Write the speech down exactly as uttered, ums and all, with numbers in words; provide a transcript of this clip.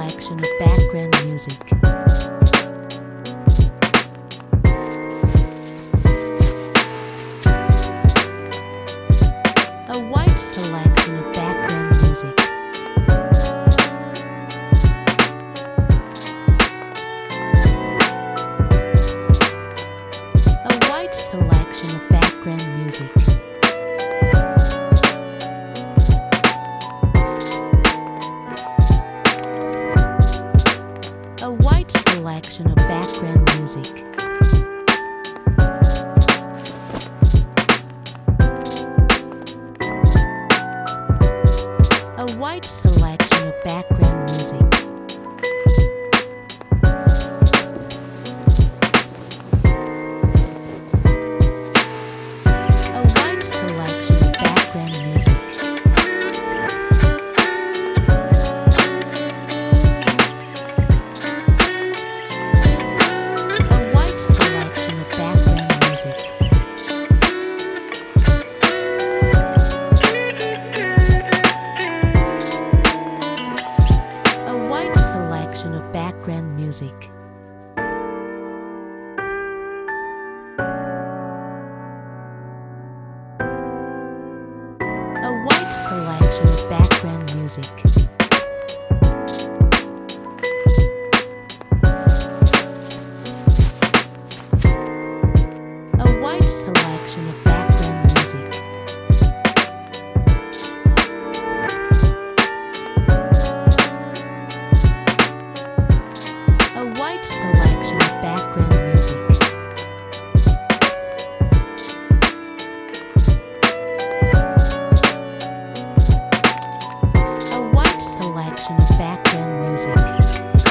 selection of background music. A wide selection of background music. A wide selection of background music. A wide selection of background music. A wide selection of background music. A wide selection of background music. A wide selection of background music. A wide selection of background music. A wide selection of background music. A wide selection of background music. A wide selection of background music. A wide selection of background music.